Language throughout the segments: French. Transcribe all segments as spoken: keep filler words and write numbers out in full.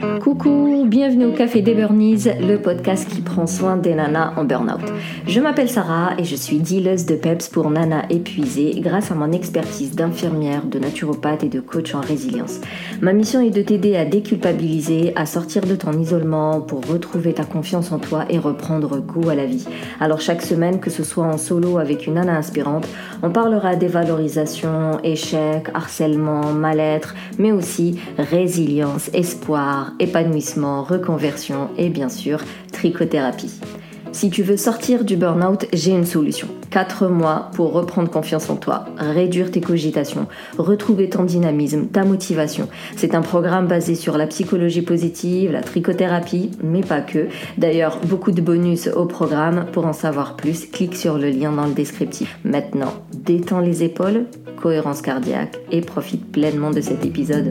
Coucou, bienvenue au Café des Burnies, le podcast qui prend soin des nanas en burn-out. Je m'appelle Sarah et je suis dealeuse de peps pour nanas épuisées grâce à mon expertise d'infirmière, de naturopathe et de coach en résilience. Ma mission est de t'aider à déculpabiliser, à sortir de ton isolement pour retrouver ta confiance en toi et reprendre goût à la vie. Alors chaque semaine, que ce soit en solo avec une nana inspirante, on parlera dévalorisation, échec, harcèlement, mal-être, mais aussi résilience, espoir, épanouissement, reconversion et bien sûr trichothérapie. Si tu veux sortir du burn-out, j'ai une solution. quatre mois pour reprendre confiance en toi, réduire tes cogitations, retrouver ton dynamisme, ta motivation. C'est un programme basé sur la psychologie positive, la trichothérapie, mais pas que. D'ailleurs, beaucoup de bonus au programme. Pour en savoir plus, clique sur le lien dans le descriptif. Maintenant, détends les épaules, cohérence cardiaque et profite pleinement de cet épisode.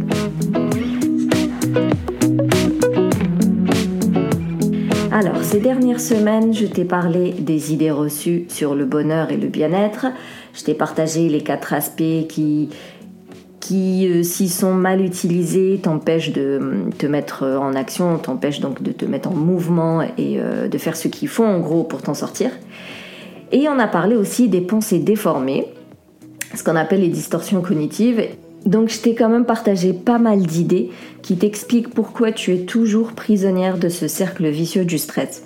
Alors, ces dernières semaines, je t'ai parlé des idées reçues sur le bonheur et le bien-être. Je t'ai partagé les quatre aspects qui, qui euh, s'ils sont mal utilisés, t'empêchent de te mettre en action, t'empêchent donc de te mettre en mouvement et euh, de faire ce qu'il faut en gros pour t'en sortir. Et on a parlé aussi des pensées déformées, ce qu'on appelle les distorsions cognitives. Donc je t'ai quand même partagé pas mal d'idées qui t'expliquent pourquoi tu es toujours prisonnière de ce cercle vicieux du stress.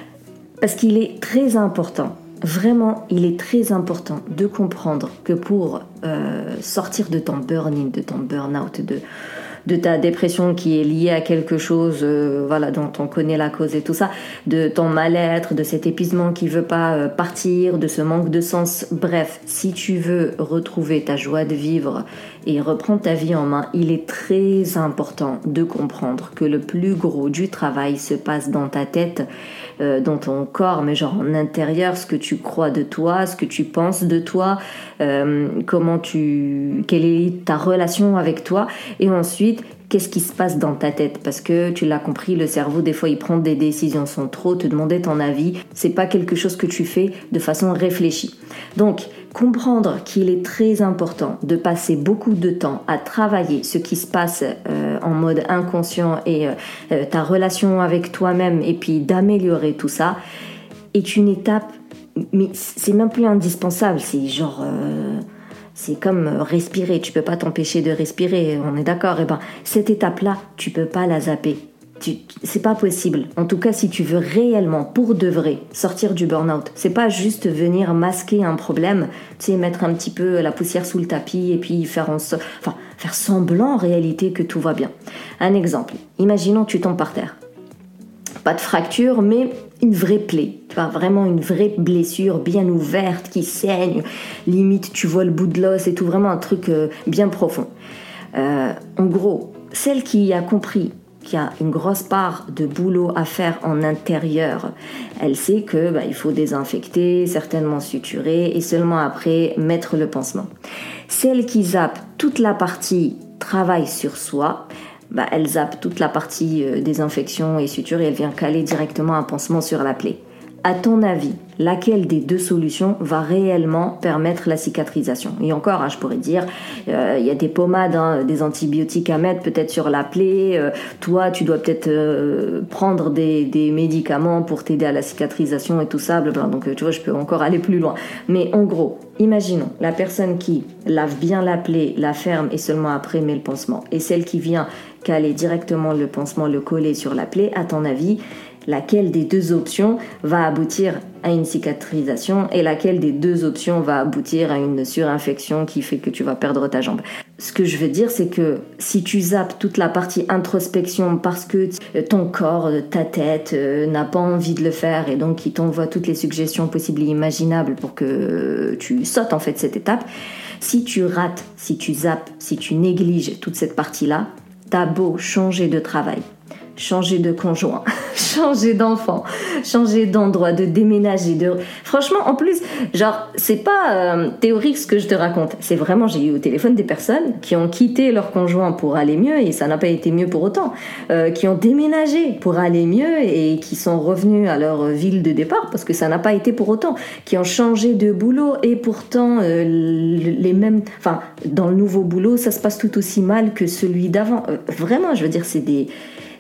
Parce qu'il est très important, vraiment il est très important de comprendre que pour euh, sortir de ton burn-in, de ton burn-out, de, de ta dépression qui est liée à quelque chose euh, voilà, dont on connaît la cause et tout ça, de ton mal-être, de cet épuisement qui ne veut pas euh, partir, de ce manque de sens. Bref, si tu veux retrouver ta joie de vivre et reprendre ta vie en main, il est très important de comprendre que le plus gros du travail se passe dans ta tête, euh, dans ton corps, mais genre en intérieur, ce que tu crois de toi, ce que tu penses de toi, euh, comment tu, quelle est ta relation avec toi, et ensuite qu'est-ce qui se passe dans ta tête, parce que tu l'as compris, le cerveau des fois il prend des décisions sans trop te demander ton avis, c'est pas quelque chose que tu fais de façon réfléchie. Donc comprendre qu'il est très important de passer beaucoup de temps à travailler ce qui se passe euh, en mode inconscient et euh, euh, ta relation avec toi-même, et puis d'améliorer tout ça est une étape, mais c'est même plus indispensable, c'est genre euh, c'est comme respirer, tu peux pas t'empêcher de respirer, on est d'accord. Et ben cette étape-là, tu peux pas la zapper. Tu, c'est pas possible. En tout cas, si tu veux réellement, pour de vrai, sortir du burn-out, c'est pas juste venir masquer un problème, tu sais, mettre un petit peu la poussière sous le tapis et puis faire en so- enfin, faire semblant en réalité que tout va bien. Un exemple, imaginons tu tombes par terre. Pas de fracture, mais une vraie plaie. Tu vois, vraiment une vraie blessure bien ouverte qui saigne. Limite, tu vois le bout de l'os et tout, vraiment un truc euh, bien profond. Euh, en gros, celle qui a compris qu'il y a une grosse part de boulot à faire en intérieur, elle sait que bah, il faut désinfecter, certainement suturer et seulement après mettre le pansement. Celle qui zappe toute la partie travail sur soi, bah, elle zappe toute la partie euh, désinfection et suture et elle vient caler directement un pansement sur la plaie. À ton avis, laquelle des deux solutions va réellement permettre la cicatrisation? Et encore, hein, je pourrais dire, il euh, y a des pommades, hein, des antibiotiques à mettre peut-être sur la plaie. Euh, toi, tu dois peut-être euh, prendre des, des médicaments pour t'aider à la cicatrisation et tout ça. Blablabla. Donc, euh, tu vois, je peux encore aller plus loin. Mais en gros, imaginons la personne qui lave bien la plaie, la ferme et seulement après met le pansement. Et celle qui vient caler directement le pansement, le coller sur la plaie. À ton avis, laquelle des deux options va aboutir à une cicatrisation et laquelle des deux options va aboutir à une surinfection qui fait que tu vas perdre ta jambe? Ce que je veux dire, c'est que si tu zappes toute la partie introspection parce que ton corps, ta tête euh, n'a pas envie de le faire et donc il t'envoie toutes les suggestions possibles et imaginables pour que tu sautes en fait cette étape, si tu rates, si tu zappes, si tu négliges toute cette partie-là, t'as beau changer de travail, changer de conjoint, changer d'enfant, changer d'endroit, de déménager, de... Franchement, en plus, genre, c'est pas euh, théorique ce que je te raconte. C'est vraiment, j'ai eu au téléphone des personnes qui ont quitté leur conjoint pour aller mieux et ça n'a pas été mieux pour autant. Euh, qui ont déménagé pour aller mieux et qui sont revenus à leur ville de départ parce que ça n'a pas été pour autant. Qui ont changé de boulot et pourtant euh, les mêmes... Enfin, dans le nouveau boulot, ça se passe tout aussi mal que celui d'avant. Euh, vraiment, je veux dire, c'est des...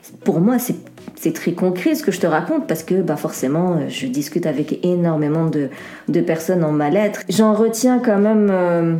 Pour moi, c'est, c'est très concret ce que je te raconte parce que bah forcément, je discute avec énormément de, de personnes en mal-être. J'en retiens quand même euh,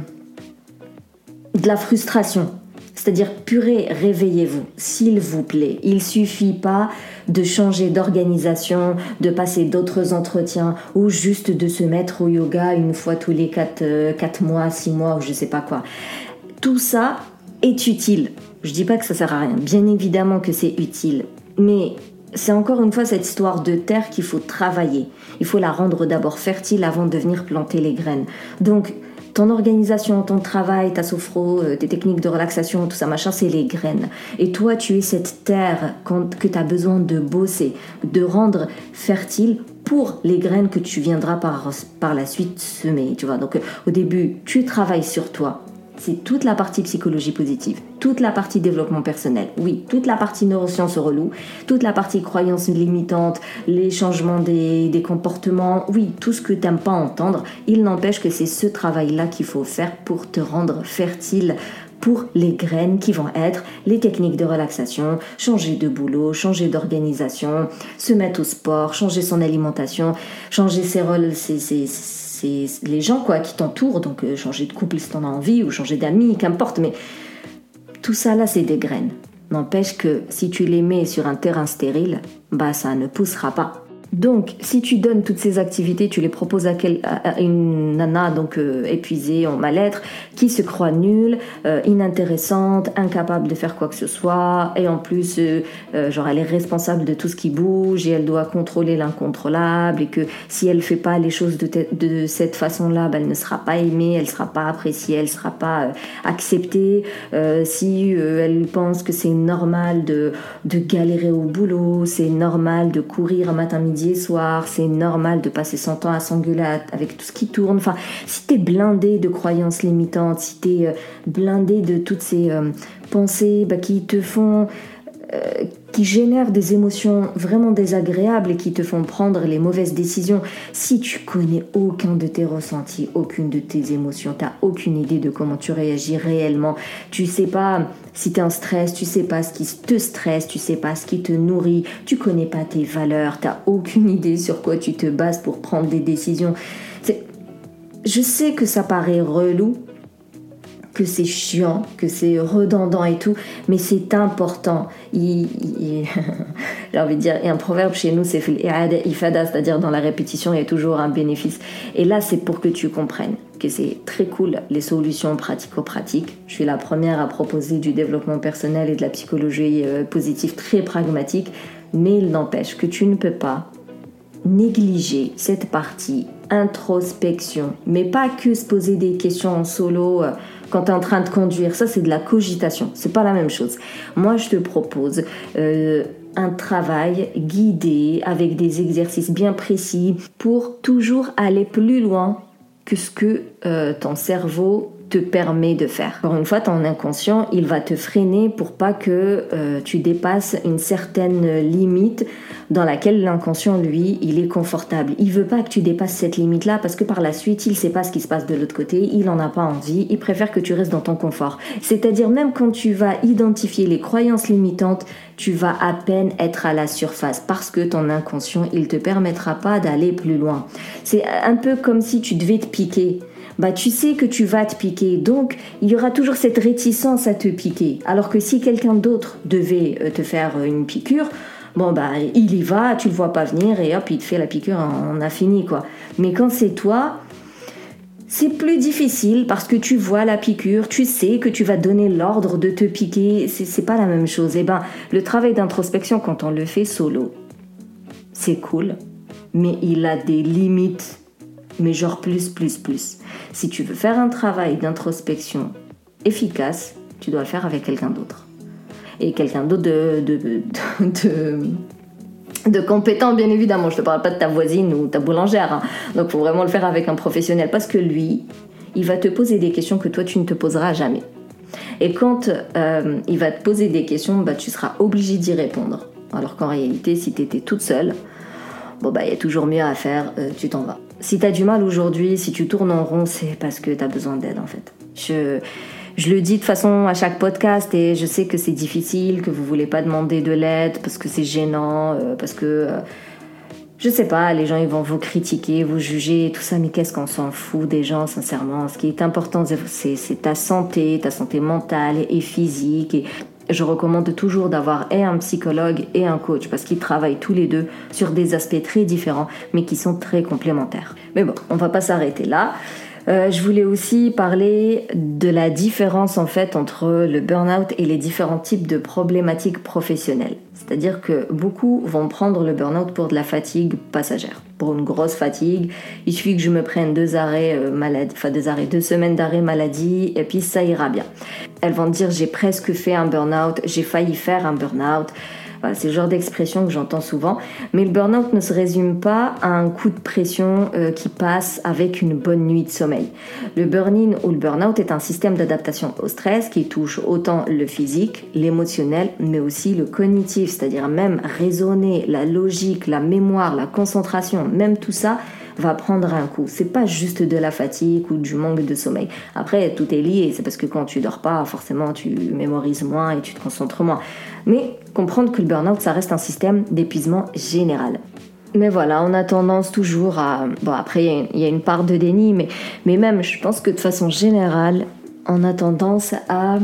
de la frustration. C'est-à-dire, purée, réveillez-vous, s'il vous plaît. Il suffit pas de changer d'organisation, de passer d'autres entretiens ou juste de se mettre au yoga une fois tous les quatre, euh, quatre mois, six mois ou je sais pas quoi. Tout ça est utile. Je dis pas que ça sert à rien. Bien évidemment que c'est utile. Mais c'est encore une fois cette histoire de terre qu'il faut travailler. Il faut la rendre d'abord fertile avant de venir planter les graines. Donc, ton organisation, ton travail, ta sophro, tes techniques de relaxation, tout ça, machin, c'est les graines. Et toi, tu es cette terre que tu as besoin de bosser, de rendre fertile pour les graines que tu viendras par, par la suite semer. Tu vois. Donc, au début, tu travailles sur toi. C'est toute la partie psychologie positive, toute la partie développement personnel, oui, toute la partie neurosciences relou, toute la partie croyances limitantes, les changements des, des comportements, oui, tout ce que tu n'aimes pas entendre. Il n'empêche que c'est ce travail-là qu'il faut faire pour te rendre fertile pour les graines qui vont être les techniques de relaxation, changer de boulot, changer d'organisation, se mettre au sport, changer son alimentation, changer ses rôles, ses... ses, ses c'est les gens quoi qui t'entourent, donc euh, changer de couple si t'en as envie ou changer d'amis, qu'importe, mais tout ça là c'est des graines. N'empêche que si tu les mets sur un terrain stérile, bah ça ne poussera pas. Donc, si tu donnes toutes ces activités, tu les proposes à, quel, à une nana donc euh, épuisée, en mal-être, qui se croit nulle, euh, inintéressante, incapable de faire quoi que ce soit, et en plus, euh, euh, genre elle est responsable de tout ce qui bouge et elle doit contrôler l'incontrôlable, et que si elle fait pas les choses de, te- de cette façon-là, bah, elle ne sera pas aimée, elle sera pas appréciée, elle sera pas euh, acceptée. Euh, si euh, elle pense que c'est normal de de galérer au boulot, c'est normal de courir matin, midi et soir, c'est normal de passer son temps à s'engueuler avec tout ce qui tourne. Enfin, si t'es blindé de croyances limitantes, si t'es euh, blindé de toutes ces euh, pensées bah, qui te font... Euh, qui génèrent des émotions vraiment désagréables et qui te font prendre les mauvaises décisions. Si tu connais aucun de tes ressentis, aucune de tes émotions, t'as aucune idée de comment tu réagis réellement, tu sais pas si t'es en stress, tu sais pas ce qui te stresse, tu sais pas ce qui te nourrit, tu connais pas tes valeurs, t'as aucune idée sur quoi tu te bases pour prendre des décisions. C'est... Je sais que ça paraît relou, que c'est chiant, que c'est redondant et tout, mais c'est important. Il, il, j'ai envie de dire, il y a un proverbe chez nous, c'est ifada, c'est-à-dire dans la répétition, il y a toujours un bénéfice. Et là, c'est pour que tu comprennes que c'est très cool, les solutions pratico-pratiques. Je suis la première à proposer du développement personnel et de la psychologie euh, positive très pragmatique, mais il n'empêche que tu ne peux pas négliger cette partie introspection, mais pas que se poser des questions en solo euh, quand tu es en train de conduire. Ça, c'est de la cogitation, c'est pas la même chose. Moi, je te propose euh, un travail guidé avec des exercices bien précis pour toujours aller plus loin que ce que euh, ton cerveau te permet de faire. Encore une fois, ton inconscient, il va te freiner pour pas que euh, tu dépasses une certaine limite dans laquelle l'inconscient, lui, il est confortable. Il veut pas que tu dépasses cette limite-là parce que par la suite, il sait pas ce qui se passe de l'autre côté, il en a pas envie, il préfère que tu restes dans ton confort. C'est-à-dire même quand tu vas identifier les croyances limitantes, tu vas à peine être à la surface parce que ton inconscient, il te permettra pas d'aller plus loin. C'est un peu comme si tu devais te piquer. Bah, tu sais que tu vas te piquer, donc il y aura toujours cette réticence à te piquer. Alors que si quelqu'un d'autre devait te faire une piqûre, bon bah il y va, tu le vois pas venir et hop, il te fait la piqûre, on a fini quoi. Mais quand c'est toi, c'est plus difficile parce que tu vois la piqûre, tu sais que tu vas donner l'ordre de te piquer, c'est, c'est pas la même chose. Et ben, le travail d'introspection quand on le fait solo, c'est cool, mais il a des limites. Mais genre plus, plus, plus. Si tu veux faire un travail d'introspection efficace, tu dois le faire avec quelqu'un d'autre. Et quelqu'un d'autre de, de, de, de, de compétent, bien évidemment. Je ne te parle pas de ta voisine ou ta boulangère. Hein. Donc, il faut vraiment le faire avec un professionnel. Parce que lui, il va te poser des questions que toi, tu ne te poseras jamais. Et quand euh, il va te poser des questions, bah, tu seras obligé d'y répondre. Alors qu'en réalité, si tu étais toute seule, bon bah il y a toujours mieux à faire, euh, tu t'en vas. Si t'as du mal aujourd'hui, si tu tournes en rond, c'est parce que t'as besoin d'aide en fait. Je, Je le dis de façon à chaque podcast et je sais que c'est difficile, que vous voulez pas demander de l'aide parce que c'est gênant, euh, parce que... Euh, je sais pas, les gens ils vont vous critiquer, vous juger, tout ça, mais qu'est-ce qu'on s'en fout des gens, sincèrement. Ce qui est important, c'est, c'est ta santé, ta santé mentale et physique. Et je recommande toujours d'avoir et un psychologue et un coach parce qu'ils travaillent tous les deux sur des aspects très différents, mais qui sont très complémentaires. Mais bon, on va pas s'arrêter là. Euh, je voulais aussi parler de la différence en fait entre le burn-out et les différents types de problématiques professionnelles. C'est-à-dire que beaucoup vont prendre le burn-out pour de la fatigue passagère, pour une grosse fatigue. Il suffit que je me prenne deux arrêts euh, maladie, enfin deux arrêts, deux semaines d'arrêt maladie, et puis ça ira bien. Elles vont dire j'ai presque fait un burn-out, j'ai failli faire un burn-out. Voilà, c'est le genre d'expression que j'entends souvent. Mais le burn-out ne se résume pas à un coup de pression euh, qui passe avec une bonne nuit de sommeil. Le burn-in ou le burn-out est un système d'adaptation au stress qui touche autant le physique, l'émotionnel, mais aussi le cognitif, c'est-à-dire même raisonner, la logique, la mémoire, la concentration, même tout ça va prendre un coup. C'est pas juste de la fatigue ou du manque de sommeil. Après, tout est lié. C'est parce que quand tu dors pas, forcément, tu mémorises moins et tu te concentres moins. Mais comprendre que le burn-out, ça reste un système d'épuisement général. Mais voilà, on a tendance toujours à... Bon, après, il y, y a une part de déni, mais, mais même, je pense que de façon générale, on a tendance à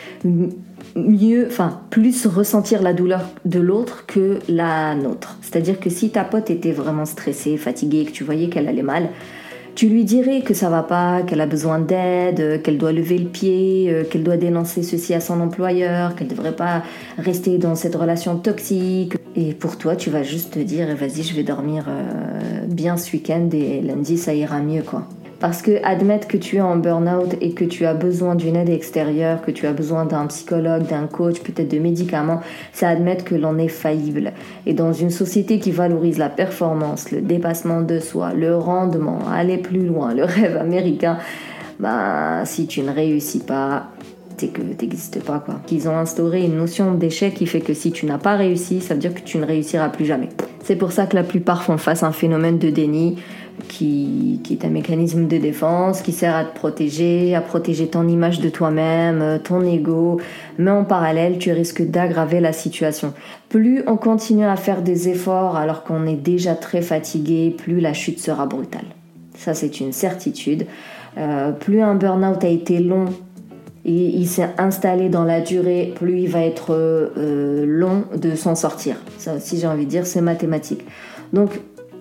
mieux, enfin, plus ressentir la douleur de l'autre que la nôtre. C'est-à-dire que si ta pote était vraiment stressée, fatiguée, que tu voyais qu'elle allait mal, tu lui dirais que ça va pas, qu'elle a besoin d'aide, qu'elle doit lever le pied, qu'elle doit dénoncer ceci à son employeur, qu'elle devrait pas rester dans cette relation toxique. Et pour toi, tu vas juste te dire, vas-y, je vais dormir euh, bien ce week-end et lundi, ça ira mieux, quoi. Parce que admettre que tu es en burn-out et que tu as besoin d'une aide extérieure, que tu as besoin d'un psychologue, d'un coach, peut-être de médicaments, c'est admettre que l'on est faillible. Et dans une société qui valorise la performance, le dépassement de soi, le rendement, aller plus loin, le rêve américain, bah, si tu ne réussis pas, c'est que tu n'existes pas, quoi. Ils ont instauré une notion d'échec qui fait que si tu n'as pas réussi, ça veut dire que tu ne réussiras plus jamais. C'est pour ça que la plupart font face à un phénomène de déni qui, qui est un mécanisme de défense qui sert à te protéger, à protéger ton image de toi-même, ton ego, mais en parallèle, tu risques d'aggraver la situation. Plus on continue à faire des efforts alors qu'on est déjà très fatigué, plus la chute sera brutale. Ça, c'est une certitude. Euh, plus un burn-out a été long, et il s'est installé dans la durée, plus il va être euh, long de s'en sortir. Ça aussi, j'ai envie de dire, c'est mathématique. Donc,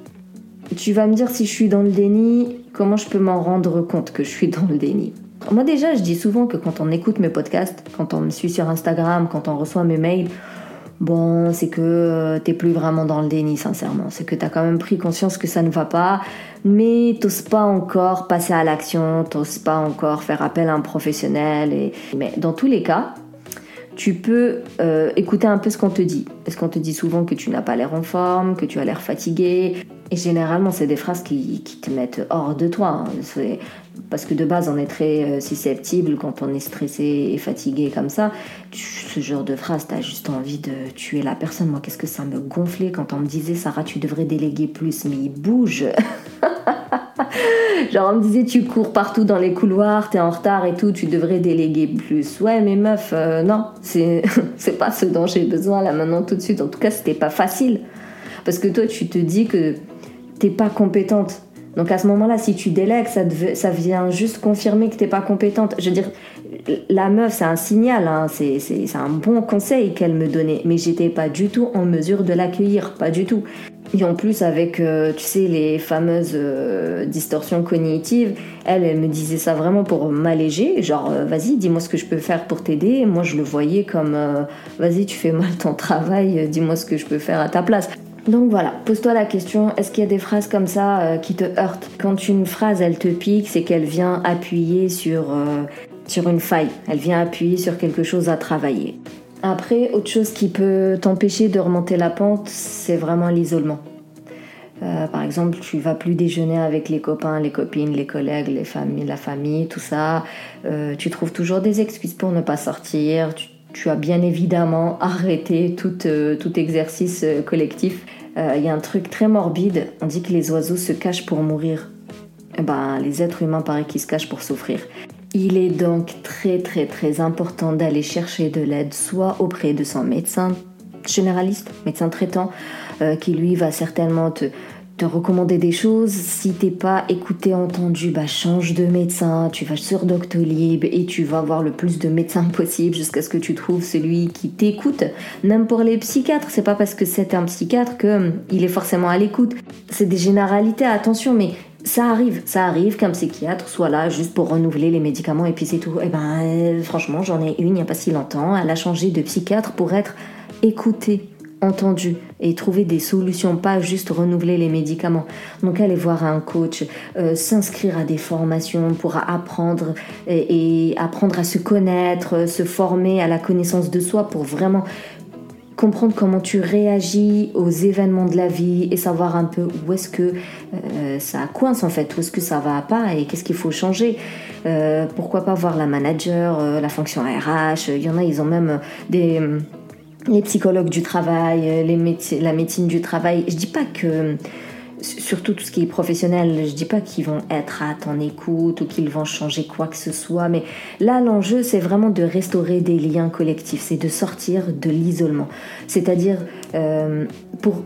tu vas me dire si je suis dans le déni, comment je peux m'en rendre compte que je suis dans le déni ? Moi déjà, je dis souvent que quand on écoute mes podcasts, quand on me suit sur Instagram, quand on reçoit mes mails, bon, c'est que euh, t'es plus vraiment dans le déni, sincèrement. C'est que t'as quand même pris conscience que ça ne va pas, mais t'oses pas encore passer à l'action, t'oses pas encore faire appel à un professionnel. Et... Mais dans tous les cas, tu peux euh, écouter un peu ce qu'on te dit. Parce qu'on te dit souvent que tu n'as pas l'air en forme, que tu as l'air fatigué. Et généralement, c'est des phrases qui, qui te mettent hors de toi. Hein. C'est... Parce que de base, on est très euh, susceptible quand on est stressé et fatigué comme ça. Tu, ce genre de phrase, t'as juste envie de tuer la personne. Moi, qu'est-ce que ça me gonflait quand on me disait « Sarah, tu devrais déléguer plus », mais il bouge. Genre, on me disait « Tu cours partout dans les couloirs, t'es en retard et tout, tu devrais déléguer plus ». Ouais, mais meuf, euh, non, c'est, c'est pas ce dont j'ai besoin là maintenant tout de suite. En tout cas, c'était pas facile. Parce que toi, tu te dis que t'es pas compétente. Donc à ce moment-là, si tu délègues, ça, dev... ça vient juste confirmer que t'es pas compétente. Je veux dire, la meuf, c'est un signal, hein. c'est, c'est, c'est un bon conseil qu'elle me donnait, mais j'étais pas du tout en mesure de l'accueillir, pas du tout. Et en plus, avec, euh, tu sais, les fameuses euh, distorsions cognitives, elle, elle me disait ça vraiment pour m'alléger, genre, euh, vas-y, dis-moi ce que je peux faire pour t'aider. Et moi, je le voyais comme, euh, vas-y, tu fais mal ton travail, dis-moi ce que je peux faire à ta place. Donc voilà, pose-toi la question, est-ce qu'il y a des phrases comme ça euh, qui te heurtent ? Quand une phrase, elle te pique, c'est qu'elle vient appuyer sur, euh, sur une faille. Elle vient appuyer sur quelque chose à travailler. Après, autre chose qui peut t'empêcher de remonter la pente, c'est vraiment l'isolement. Euh, par exemple, tu vas plus déjeuner avec les copains, les copines, les collègues, les familles, la famille, tout ça. Euh, tu trouves toujours des excuses pour ne pas sortir. Tu, tu as bien évidemment arrêté tout, euh, tout exercice euh, collectif. Il euh, y a un truc très morbide. On dit que les oiseaux se cachent pour mourir. Eh ben, les êtres humains, pareil, qu'ils se cachent pour souffrir. Il est donc très très très important d'aller chercher de l'aide, soit auprès de son médecin généraliste, médecin traitant, euh, qui lui va certainement te, te recommander des choses. Si t'es pas écouté, entendu, bah change de médecin, tu vas sur Doctolib et tu vas voir le plus de médecins possible jusqu'à ce que tu trouves celui qui t'écoute. Même pour les psychiatres, c'est pas parce que c'est un psychiatre qu'il est forcément à l'écoute. C'est des généralités, attention, mais ça arrive, ça arrive qu'un psychiatre soit là juste pour renouveler les médicaments et puis c'est tout. Et ben, euh, franchement, j'en ai une il n'y a pas si longtemps, elle a changé de psychiatre pour être écoutée, entendue et trouver des solutions, pas juste renouveler les médicaments. Donc aller voir un coach, euh, s'inscrire à des formations pour apprendre et, et apprendre à se connaître, se former à la connaissance de soi pour vraiment comprendre comment tu réagis aux événements de la vie et savoir un peu où est-ce que euh, ça coince en fait, où est-ce que ça va pas et qu'est-ce qu'il faut changer. Euh, pourquoi pas voir la manager, euh, la fonction R H, il y en a, ils ont même des... les psychologues du travail, les méde- la médecine du travail. Je dis pas que... Surtout tout ce qui est professionnel, je dis pas qu'ils vont être à ton écoute ou qu'ils vont changer quoi que ce soit, mais là l'enjeu c'est vraiment de restaurer des liens collectifs, c'est de sortir de l'isolement. C'est-à-dire euh, pour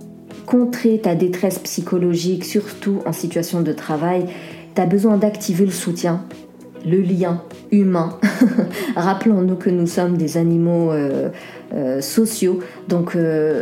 contrer ta détresse psychologique, surtout en situation de travail, tu as besoin d'activer le soutien, le lien humain. Rappelons-nous que nous sommes des animaux euh, euh, sociaux, donc euh,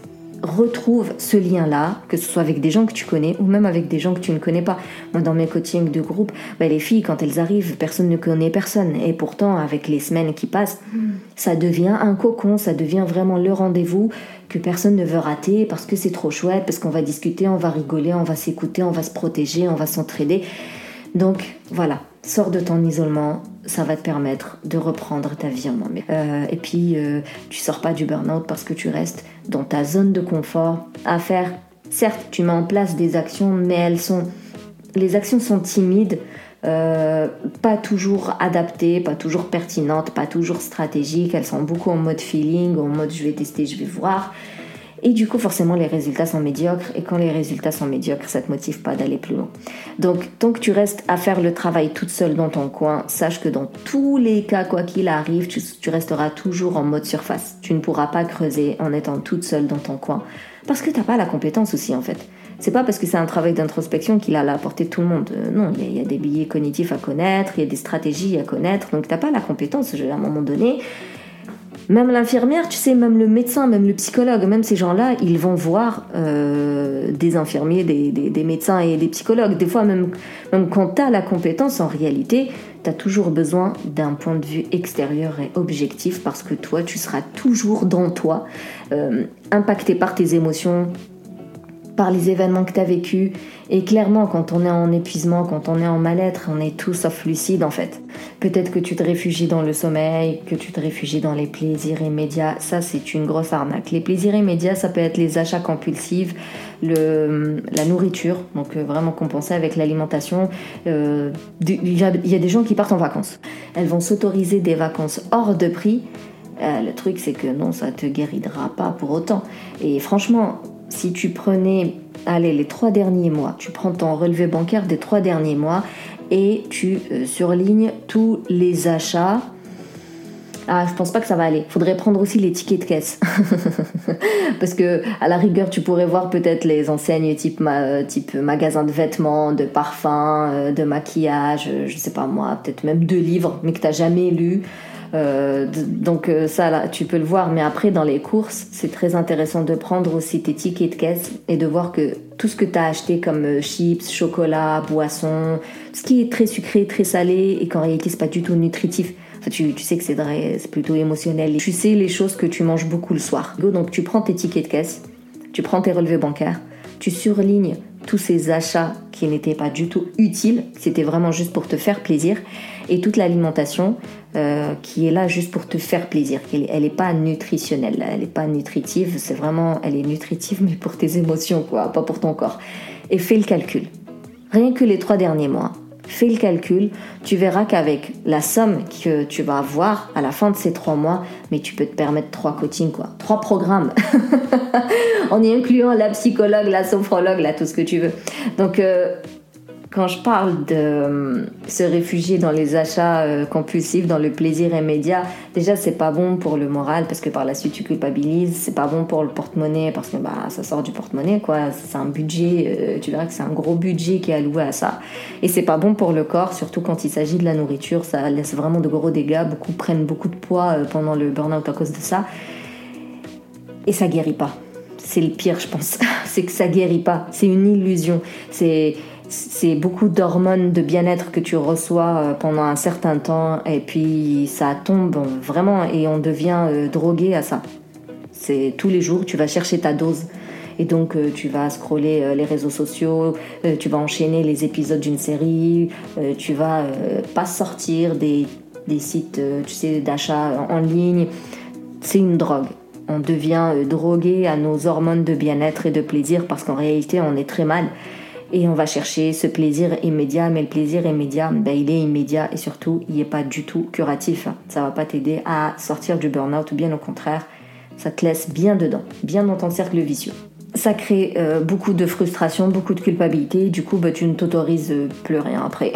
retrouve ce lien-là, que ce soit avec des gens que tu connais ou même avec des gens que tu ne connais pas. Moi, dans mes coachings de groupe, bah, les filles, quand elles arrivent, personne ne connaît personne. Et pourtant, avec les semaines qui passent, ça devient un cocon, ça devient vraiment le rendez-vous que personne ne veut rater parce que c'est trop chouette, parce qu'on va discuter, on va rigoler, on va s'écouter, on va se protéger, on va s'entraider. Donc, voilà, sors de ton isolement, ça va te permettre de reprendre ta vie en main. Euh, et puis, euh, tu sors pas du burn-out parce que tu restes dans ta zone de confort à faire. Certes, tu mets en place des actions, mais elles sont, les actions sont timides, euh, pas toujours adaptées, pas toujours pertinentes, pas toujours stratégiques. Elles sont beaucoup en mode feeling, en mode je vais tester, je vais voir. Et du coup, forcément, les résultats sont médiocres. Et quand les résultats sont médiocres, ça ne te motive pas d'aller plus loin. Donc, tant que tu restes à faire le travail toute seule dans ton coin, sache que dans tous les cas, quoi qu'il arrive, tu, tu resteras toujours en mode surface. Tu ne pourras pas creuser en étant toute seule dans ton coin. Parce que tu n'as pas la compétence aussi, en fait. C'est pas parce que c'est un travail d'introspection qu'il a à la portée de tout le monde. Euh, non, il y, y a des billets cognitifs à connaître, il y a des stratégies à connaître. Donc, tu n'as pas la compétence. À un moment donné... Même l'infirmière, tu sais, même le médecin, même le psychologue, même ces gens-là, ils vont voir euh, des infirmiers, des, des, des médecins et des psychologues. Des fois, même, même quand tu as la compétence, en réalité, tu as toujours besoin d'un point de vue extérieur et objectif parce que toi, tu seras toujours dans toi, euh, impacté par tes émotions, par les événements que tu as vécus. Et clairement, quand on est en épuisement, quand on est en mal-être, on est tout sauf lucide en fait. Peut-être que tu te réfugies dans le sommeil, que tu te réfugies dans les plaisirs immédiats. Ça, c'est une grosse arnaque. Les plaisirs immédiats, ça peut être les achats compulsifs, le, la nourriture, donc euh, vraiment compenser avec l'alimentation. Euh, il y a, y a des gens qui partent en vacances. Elles vont s'autoriser des vacances hors de prix. Euh, le truc, c'est que non, ça te guérira pas pour autant. Et franchement, si tu prenais, allez, les trois derniers mois, tu prends ton relevé bancaire des trois derniers mois et tu euh, surlignes tous les achats. Ah, je pense pas que ça va aller. Faudrait prendre aussi les tickets de caisse. Parce que, à la rigueur, tu pourrais voir peut-être les enseignes type, ma, type magasin de vêtements, de parfums, de maquillage, je sais pas moi, peut-être même de livres, mais que t'as jamais lu. Euh, donc ça là tu peux le voir, mais après dans les courses c'est très intéressant de prendre aussi tes tickets de caisse et de voir que tout ce que tu as acheté comme chips, chocolat, boissons, ce qui est très sucré, très salé et qu'en réalité c'est pas du tout nutritif. Enfin, tu, tu sais que c'est, c'est plutôt émotionnel. Tu sais les choses que tu manges beaucoup le soir. Donc tu prends tes tickets de caisse, tu prends tes relevés bancaires, tu surlignes tous ces achats qui n'étaient pas du tout utiles, c'était vraiment juste pour te faire plaisir, et toute l'alimentation euh, qui est là juste pour te faire plaisir. Elle n'est pas nutritionnelle, elle n'est pas nutritive, c'est vraiment, elle est nutritive mais pour tes émotions, quoi, pas pour ton corps. Et fais le calcul. Rien que les trois derniers mois, fais le calcul, tu verras qu'avec la somme que tu vas avoir à la fin de ces trois mois, mais tu peux te permettre trois coachings, quoi, trois programmes, en y incluant la psychologue, la sophrologue, là, tout ce que tu veux. Donc, euh, quand je parle de euh, se réfugier dans les achats euh, compulsifs, dans le plaisir immédiat, déjà c'est pas bon pour le moral parce que par la suite tu culpabilises, c'est pas bon pour le porte-monnaie parce que bah, ça sort du porte-monnaie, quoi. C'est un budget, euh, tu verras que c'est un gros budget qui est alloué à ça. Et c'est pas bon pour le corps, surtout quand il s'agit de la nourriture, ça laisse vraiment de gros dégâts, beaucoup prennent beaucoup de poids euh, pendant le burn-out à cause de ça. Et ça guérit pas. C'est le pire, je pense. C'est que ça guérit pas, c'est une illusion. C'est... C'est beaucoup d'hormones de bien-être que tu reçois pendant un certain temps et puis ça tombe vraiment et on devient drogué à ça. C'est tous les jours, tu vas chercher ta dose et donc tu vas scroller les réseaux sociaux, tu vas enchaîner les épisodes d'une série, tu vas pas sortir des, des sites tu sais, d'achat en ligne. C'est une drogue. On devient drogué à nos hormones de bien-être et de plaisir parce qu'en réalité on est très mal. Et on va chercher ce plaisir immédiat, mais le plaisir immédiat, ben, il est immédiat et surtout, il n'est pas du tout curatif. Ça ne va pas t'aider à sortir du burn-out, ou bien au contraire, ça te laisse bien dedans, bien dans ton cercle vicieux. Ça crée euh, beaucoup de frustration, beaucoup de culpabilité, du coup, ben, tu ne t'autorises plus rien après.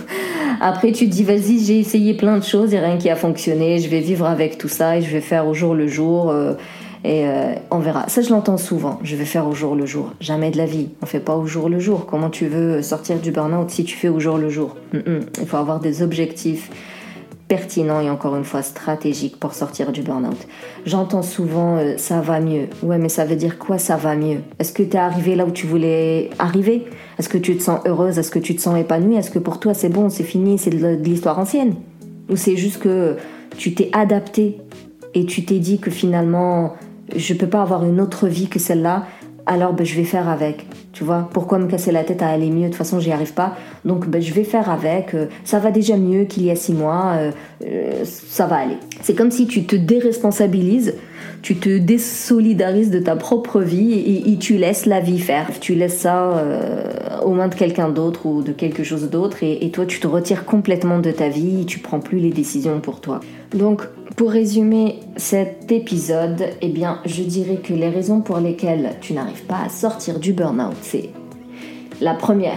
Après, tu te dis, vas-y, j'ai essayé plein de choses et rien qui a fonctionné, je vais vivre avec tout ça et je vais faire au jour le jour... Euh, Et euh, on verra. Ça, je l'entends souvent. Je vais faire au jour le jour. Jamais de la vie. On fait pas au jour le jour. Comment tu veux sortir du burn-out si tu fais au jour le jour? Mm-mm. Il faut avoir des objectifs pertinents et encore une fois stratégiques pour sortir du burn-out. J'entends souvent euh, ça va mieux. Ouais, mais ça veut dire quoi ça va mieux? Est-ce que tu es arrivé là où tu voulais arriver? Est-ce que tu te sens heureuse? Est-ce que tu te sens épanouie? Est-ce que pour toi c'est bon, c'est fini, c'est de l'histoire ancienne? Ou c'est juste que tu t'es adapté et tu t'es dit que finalement je peux pas avoir une autre vie que celle-là, alors ben, je vais faire avec, tu vois. Pourquoi me casser la tête à aller mieux? De toute façon, j'y arrive pas, donc ben, je vais faire avec. Euh, ça va déjà mieux qu'il y a six mois, euh, euh, ça va aller. C'est comme si tu te déresponsabilises, tu te désolidarises de ta propre vie et, et tu laisses la vie faire. Tu laisses ça euh, aux mains de quelqu'un d'autre ou de quelque chose d'autre et, et toi, tu te retires complètement de ta vie et tu prends plus les décisions pour toi. Donc, pour résumer cet épisode, eh bien, je dirais que les raisons pour lesquelles tu n'arrives pas à sortir du burn-out, c'est la première,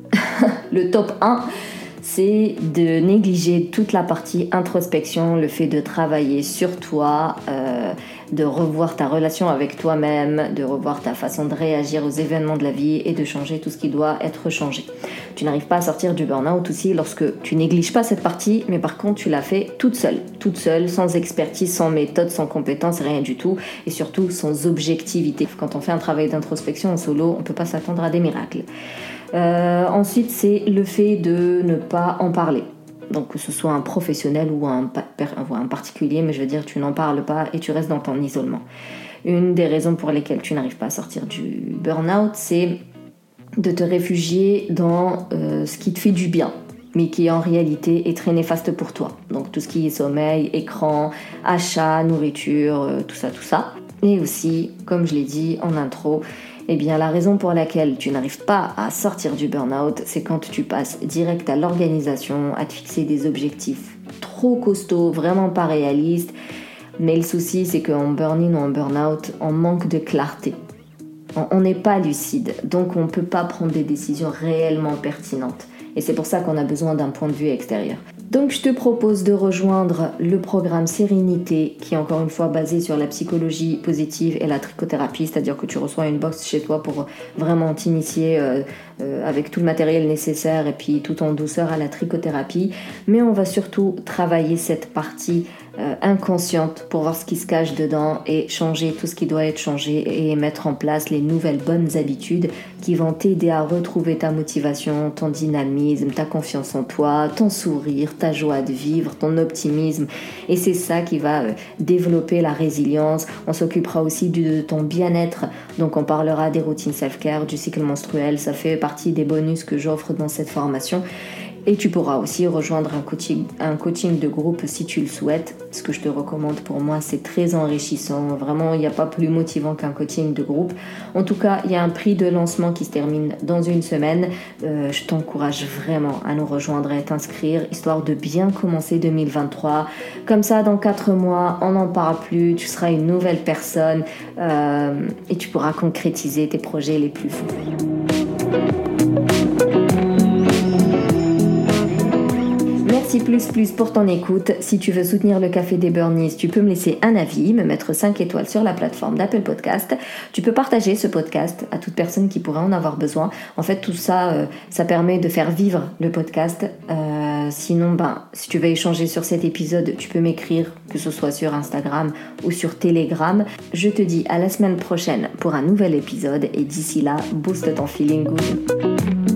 le top un, c'est de négliger toute la partie introspection, le fait de travailler sur toi, euh, de revoir ta relation avec toi-même, de revoir ta façon de réagir aux événements de la vie et de changer tout ce qui doit être changé. Tu n'arrives pas à sortir du burn-out aussi lorsque tu négliges pas cette partie, mais par contre tu l'as fait toute seule, toute seule, sans expertise, sans méthode, sans compétence, rien du tout, et surtout sans objectivité. Quand on fait un travail d'introspection en solo, on peut pas s'attendre à des miracles. Euh, ensuite, c'est le fait de ne pas en parler. Donc que ce soit un professionnel ou un, un particulier, mais je veux dire, tu n'en parles pas et tu restes dans ton isolement. Une des raisons pour lesquelles tu n'arrives pas à sortir du burn-out, c'est de te réfugier dans euh, ce qui te fait du bien, mais qui en réalité est très néfaste pour toi. Donc tout ce qui est sommeil, écran, achat, nourriture, euh, tout ça, tout ça. Et aussi, comme je l'ai dit en intro, eh bien, la raison pour laquelle tu n'arrives pas à sortir du burn-out, c'est quand tu passes direct à l'organisation, à te fixer des objectifs trop costauds, vraiment pas réalistes. Mais le souci, c'est qu'en burn-in ou en burn-out, on manque de clarté. On n'est pas lucide, donc on ne peut pas prendre des décisions réellement pertinentes. Et c'est pour ça qu'on a besoin d'un point de vue extérieur. Donc je te propose de rejoindre le programme Sérénité, qui est encore une fois basé sur la psychologie positive et la trichothérapie, c'est-à-dire que tu reçois une box chez toi pour vraiment t'initier euh, euh, avec tout le matériel nécessaire et puis tout en douceur à la trichothérapie. Mais on va surtout travailler cette partie euh, inconsciente pour voir ce qui se cache dedans et changer tout ce qui doit être changé et mettre en place les nouvelles bonnes habitudes qui vont t'aider à retrouver ta motivation, ton dynamisme, ta confiance en toi, ton sourire, ta joie de vivre, ton optimisme. Et c'est ça qui va euh, développer la résilience. On s'occupera aussi du, de ton bien-être. Donc on parlera des routines self-care, du cycle menstruel. Ça fait partie des bonus que j'offre dans cette formation. Et tu pourras aussi rejoindre un coaching, un coaching de groupe si tu le souhaites. Ce que je te recommande pour moi, c'est très enrichissant. Vraiment, il n'y a pas plus motivant qu'un coaching de groupe. En tout cas, il y a un prix de lancement qui se termine dans une semaine. Euh, je t'encourage vraiment à nous rejoindre et à t'inscrire, histoire de bien commencer deux mille vingt-trois. Comme ça, dans quatre mois, on n'en parle plus. Tu seras une nouvelle personne euh, et tu pourras concrétiser tes projets les plus fous. Merci plus plus pour ton écoute. Si tu veux soutenir le Café des Burnies, tu peux me laisser un avis, me mettre cinq étoiles sur la plateforme d'Apple Podcast. Tu peux partager ce podcast à toute personne qui pourrait en avoir besoin. En fait, tout ça, euh, ça permet de faire vivre le podcast. Euh, sinon, ben, si tu veux échanger sur cet épisode, tu peux m'écrire, que ce soit sur Instagram ou sur Telegram. Je te dis à la semaine prochaine pour un nouvel épisode et d'ici là, booste ton feeling good.